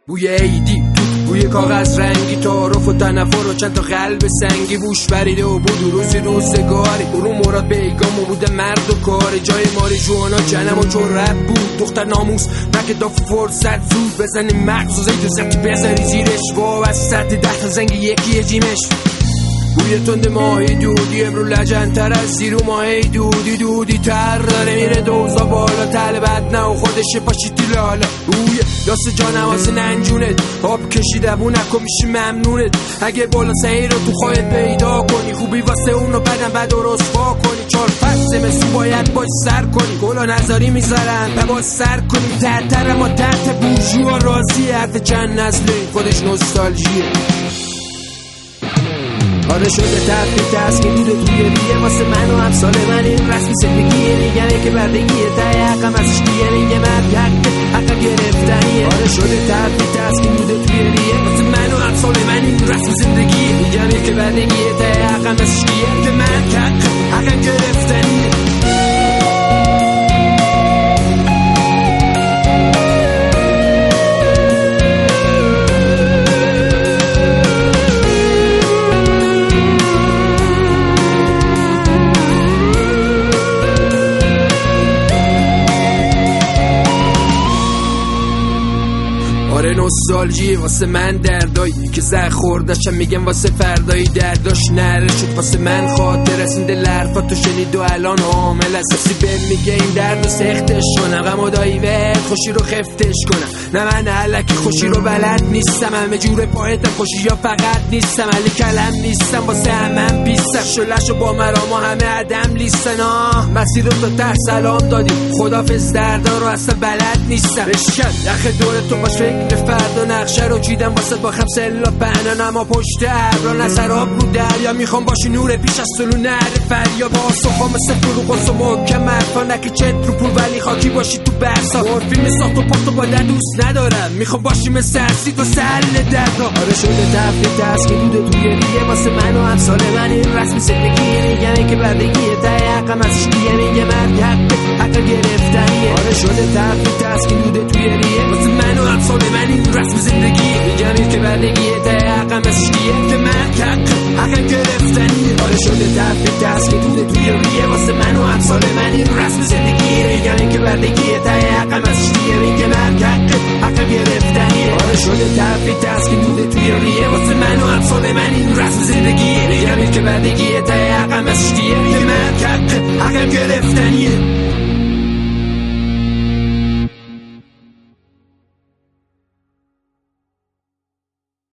بوی عیدی بوی کاغذ رنگی، تعارف و تنفر و چند تا قلب سنگی، بوش بریده و بود روزی روزگاری، برو مراد بیگام و بوده مرد و کاری، جای ماری جوانا جنم و جرأت بود، دختر ناموس نکدا فرصت زود بزنی مغز و زیت و زبط بزنی زیرش، وابسته 10 تا زنگ یکی جیمش. بوی تند ماهی دودی ابرو لجن تر از زیرو ماهی دودی تر داره میره دوزا بالا، تل بد نه و خودش پاشیتی لالا. بوی داست جانواز ننجونت آب کشیده بو نکن میشی ممنونت، اگه بالا سعی رو تو خواهد پیدا کنی، خوبی واسه اونو بدن بد و رسوا کنی، 4 فصل مسو باید باش سر کنی، گلا نظاری میذارن و باش سر کنی، ترتر اما تحت بوجو راضی، حرف چند نسله خودش نوستالژیه. آره شده تفریط است که بوده توی ریه واسه من و امثال من، این رسمی زندگیه، میگنه که بردگیه ته حقم ازش دیگه، میگه مرد حق گرفتنیه. آره شده تفریط است که بوده توی ریه واسه من و امثال من، این رسمی زندگیه، میگنه که بردگیه ته حقم ازش دیگه، که مرد حق گرفتنیه. آره نوستالژی واسه من دردایی که زخ خوردشم، میگم واسه فردایی درداش نره شد واسه من خاطر از این دل حرفا تو شنید و الان حامل است، کسی بهم میگه این درد و سختش کنم، غم و دایوت خوشی رو خفتش کنم، نه من علکی خوشی رو بلد نیستم، همه جور پایتم خوشی یا فقط نیستم، علی کلم نیستم واسه همم بیستم، شلش و با مراما همه عدم لیستن، مسیر رو تا ته سلام دادیم خدافظ دردا رو اصلا بلد نیستم، بشکن یخ دور تو باش فکر فردا نقشه رو چیدم واسه با خمسلا پهنان، اما پشت ابرا نظراب رو دریا، میخوام باشی نور پیش از سلو نهر فریا، با صفا مثل فروغ و محکم حرفا، نکه چت رو پول ولی خاکی باشی تو برسا، فیلم ساخت و پاک و با در دوست ندارم، میخوام باشی مثل هستید واسه حل دردا. آره شده تفریط است که بوده توی ریه واسه من و امثال من، این رسمی زندگیه، میگنه که بردگیه ته حقم ازش دیگه، میگه مرد حق گرفتنیه. آره شده تفریط است که بوده توی ریه واسه من و امثال من، این رسم زندگی، میگم که بردگیه ته حقم ازش دیگه، که من حق گرفتنیه. آره شده تفریط است که بوده توی ریه واسه من و امثال من، این رسم زندگی، میگم که بردگیه ته حقم ازش دیگه، میگه من حق گرفتنیه. آره شده تفریط است که بوده توی ریه واسه من و امثال من، این رسم زندگی، میگم که بردگیه ته حقم ازش دیگه، میگه من حق گرفتنیه.